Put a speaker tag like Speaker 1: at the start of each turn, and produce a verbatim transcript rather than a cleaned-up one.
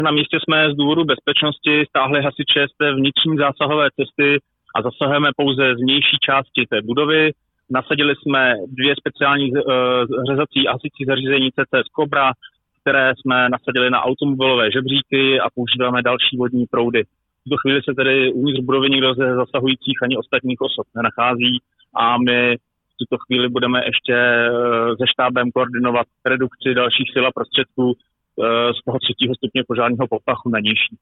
Speaker 1: Na místě jsme z důvodu bezpečnosti stáhli hasiče z té vnitřní zásahové cesty a zasahujeme pouze z vnější části té budovy. Nasadili jsme dvě speciální uh, řezací a hasicí zařízení C C S Cobra, které jsme nasadili na automobilové žebříky a používáme další vodní proudy. V tuto chvíli se tedy uvnitř budovy nikdo ze zasahujících ani ostatních osob nenachází a my v tuto chvíli budeme ještě uh, se štábem koordinovat redukci dalších sil a prostředků uh, z toho třetího stupně požárního poplachu na nižší.